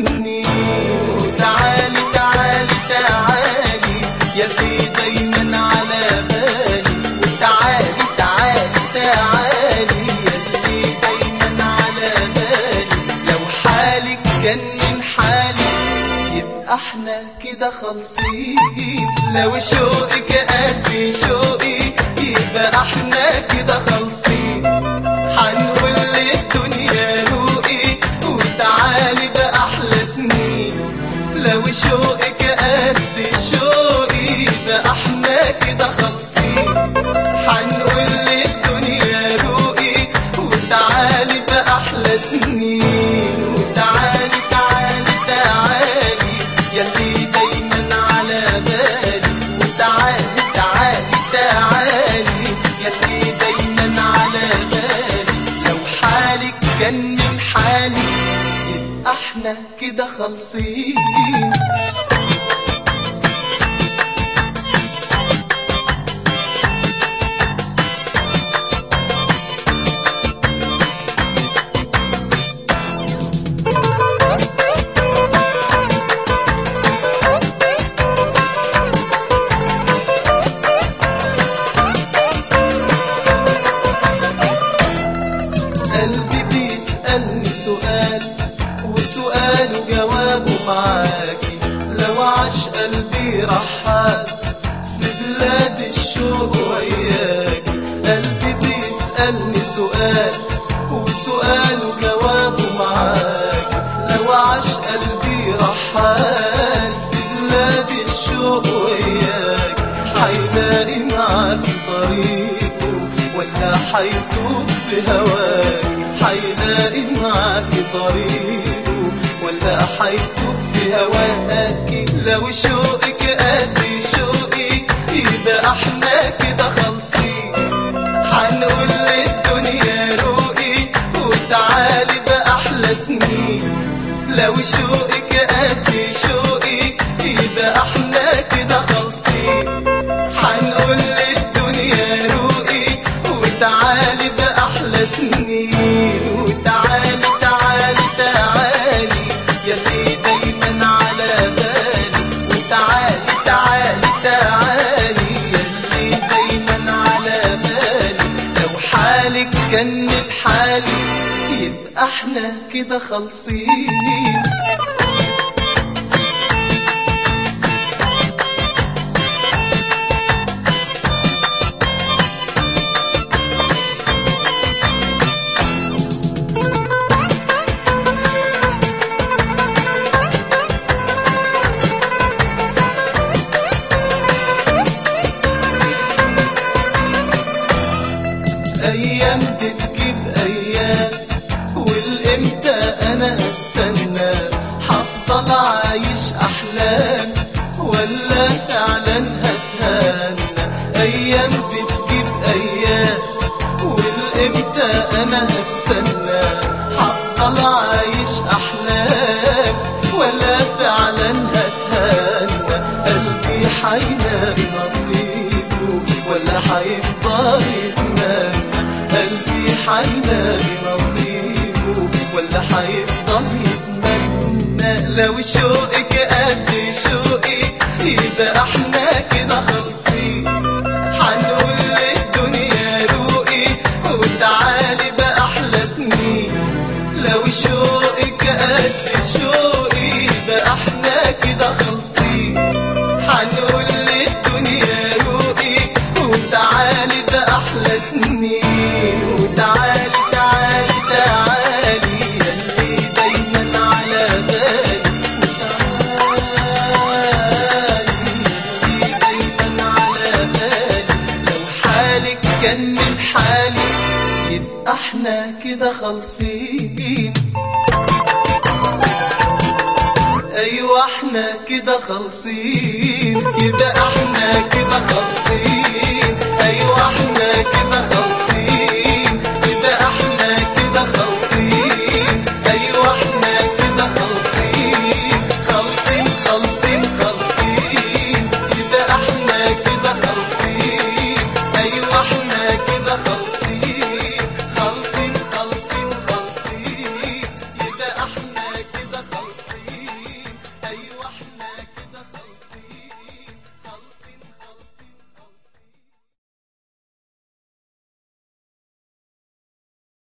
سنين. وتعالي تعالي تعالي يلي دايما على بالي، وتعالي تعالي تعالي يلي دايما على بالي. لو حالك كان من حالي يبقى احنا كده خالصين. لو شوقك قد شوقي يبقى احنا كده خالصين. حنقول للدنيا روقي وتعالي بأحلى سنين. لو شوقك قد شوقي يبقى احنا كده خالصين. حنقول للدنيا روقي وتعالي بأحلى سنين. وتعالي تعالي تعالي يلي دايما على بالي، وتعالي تعالي تعالي يلي دايما على بالي. لو حالك كان من حالي يبقى احنا كده خالصين. قلبي بيسألني سؤال وسؤاله جوابه معاكي. لو عاش قلبي رحال في بلاد الشوق وياكي. قلبي بيسألني سؤال وسؤاله جوابه معاكي. لو عاش قلبي رحال في بلاد الشوق وياكي. حيلاقي معاكي طريقه ولا حيتوه في هواكي. حيلاقي معاكي طريقه ولا حيتوه في هواكي. لو شوقك قد شوقي يبقى احنا كده خالصين. حنقول للدنيا روقي وتعالي بأحلى سنين. لو شوقك قد شوقي يبقى احنا كده خالصين. حنقول للدنيا روقي وتعالي بأحلى سنين. وتعالي تعالي تعالي يلي دايما على بالي، وتعالي تعالي تعالي يلي دايما على بالي. لو حالك كان من حالي يبقى احنا كده خالصين. ايام بتجيب ايام والامتى انا هستنى. هفضل عايش احلام ولا فعلا هتهنى. ايام بتجيب ايام والامتى انا هستنى. هفضل عايش احلام ولا فعلا هتهنى. قلبي حيلاقي نصيبه ولا حيفضل يتمنى. قلبي حيلاقي نصيبه ولا حيفضل يتمنى. لو شوقك قد شوقي يبقى احنا كده خالصين. حنقول للدنيا روقي وتعالي بأحلى سنين. لو شوقك قد شوقي يبقى احنا كده خالصين. حنقول للدنيا روقي وتعالي بأحلى سنين. وتعالي تعالي تعالي يلي دايما على بالي، وتعالي يلي دايما على بالي. لو حالك كان من حالي يبقى احنا كده خالصين. ايوه احنا كده خالصين. يبقى احنا كده خالصين. ايوه احنا كده خالصين.